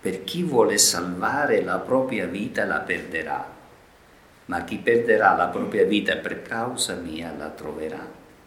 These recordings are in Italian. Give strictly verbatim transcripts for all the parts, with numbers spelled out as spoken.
per chi vuole salvare la propria vita la perderà, ma chi perderà la propria vita per causa mia la troverà.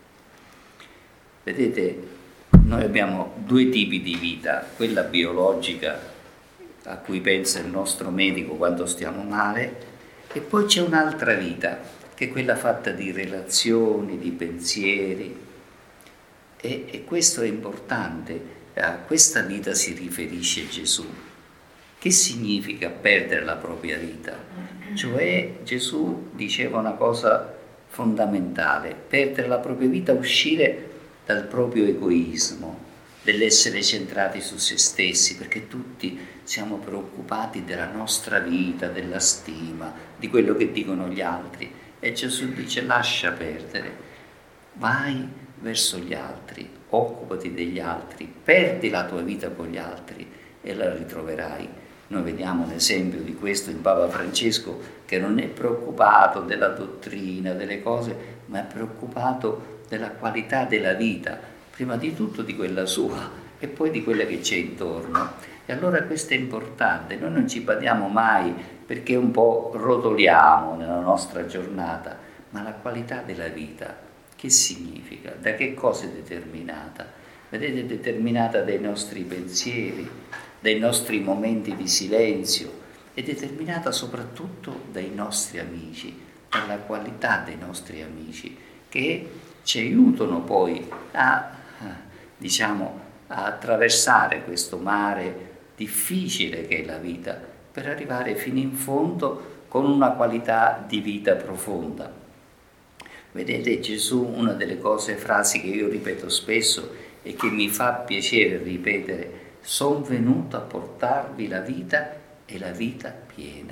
Vedete, noi abbiamo due tipi di vita, quella biologica a cui pensa il nostro medico quando stiamo male, e poi c'è un'altra vita, che è quella fatta di relazioni, di pensieri, e, e questo è importante. A questa vita si riferisce Gesù. Che significa perdere la propria vita? Cioè Gesù diceva una cosa fondamentale: perdere la propria vita, uscire dal proprio egoismo, dell'essere centrati su se stessi, perché tutti siamo preoccupati della nostra vita, della stima, di quello che dicono gli altri. E Gesù dice: lascia perdere, vai verso gli altri, occupati degli altri, perdi la tua vita con gli altri e la ritroverai. Noi vediamo l'esempio di questo in Papa Francesco, che non è preoccupato della dottrina, delle cose, ma è preoccupato della qualità della vita, prima di tutto di quella sua e poi di quella che c'è intorno. E allora questo è importante, noi non ci badiamo mai perché un po' rotoliamo nella nostra giornata, ma la qualità della vita, che significa? Da che cosa è determinata? Vedete, è determinata dai nostri pensieri, dai nostri momenti di silenzio, è determinata soprattutto dai nostri amici, dalla qualità dei nostri amici, che ci aiutano poi a, diciamo, a attraversare questo mare difficile che è la vita, per arrivare fino in fondo con una qualità di vita profonda. Vedete, Gesù, una delle cose, frasi che io ripeto spesso e che mi fa piacere ripetere: sono venuto a portarvi la vita e la vita piena,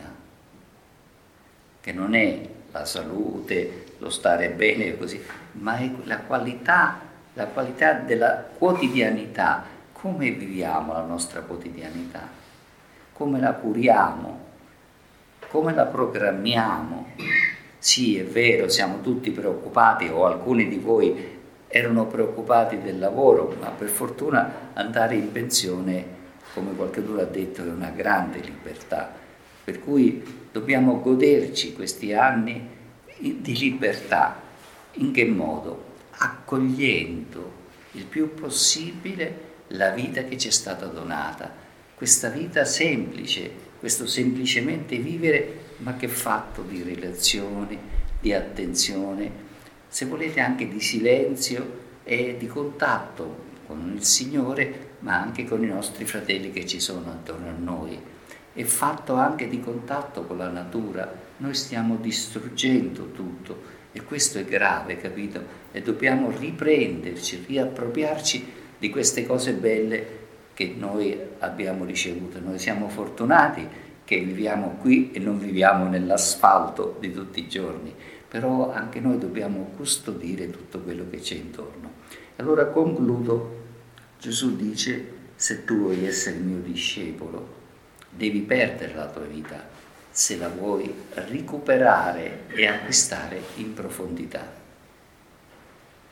che non è la salute, lo stare bene e così, ma è la qualità, la qualità della quotidianità. Come viviamo la nostra quotidianità? Come la curiamo? Come la programmiamo? Sì, è vero, siamo tutti preoccupati, o alcuni di voi erano preoccupati del lavoro, ma per fortuna andare in pensione, come qualcuno ha detto, è una grande libertà, per cui dobbiamo goderci questi anni di libertà. In che modo? Accogliendo il più possibile la vita che ci è stata donata, questa vita semplice, questo semplicemente vivere, ma che è fatto di relazioni, di attenzione, se volete anche di silenzio e di contatto con il Signore, ma anche con i nostri fratelli che ci sono attorno a noi. È fatto anche di contatto con la natura. Noi stiamo distruggendo tutto e questo è grave, capito? E dobbiamo riprenderci, riappropriarci di queste cose belle che noi abbiamo ricevuto. Noi siamo fortunati che viviamo qui e non viviamo nell'asfalto di tutti i giorni, però anche noi dobbiamo custodire tutto quello che c'è intorno. Allora concludo. Gesù dice: se tu vuoi essere mio discepolo, devi perdere la tua vita se la vuoi recuperare e acquistare in profondità.